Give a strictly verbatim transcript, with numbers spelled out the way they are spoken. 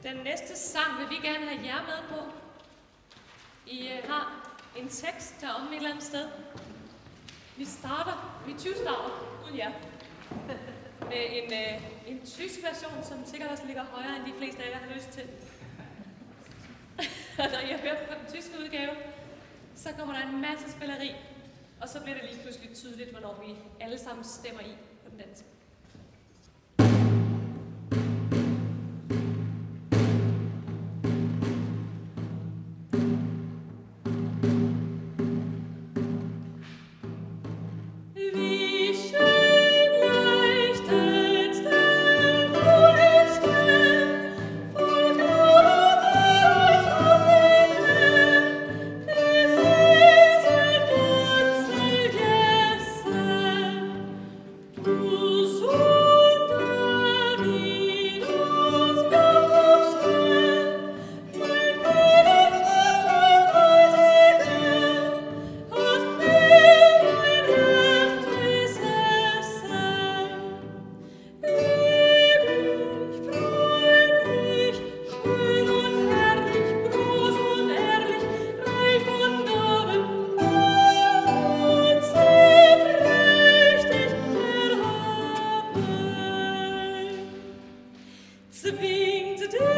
Den næste sang vil vi gerne have jer med på. I uh, har en tekst deromme et eller andet sted. Vi starter, vi tyve-starter uden jer. Med en, uh, en tysk version, som sikkert også ligger højere end de fleste af jer har lyst til. Når I har hørt på den tyske udgave, så kommer der en masse spilleri. Og så bliver det lige pludselig tydeligt, hvornår vi alle sammen stemmer i på den danske. Zwingt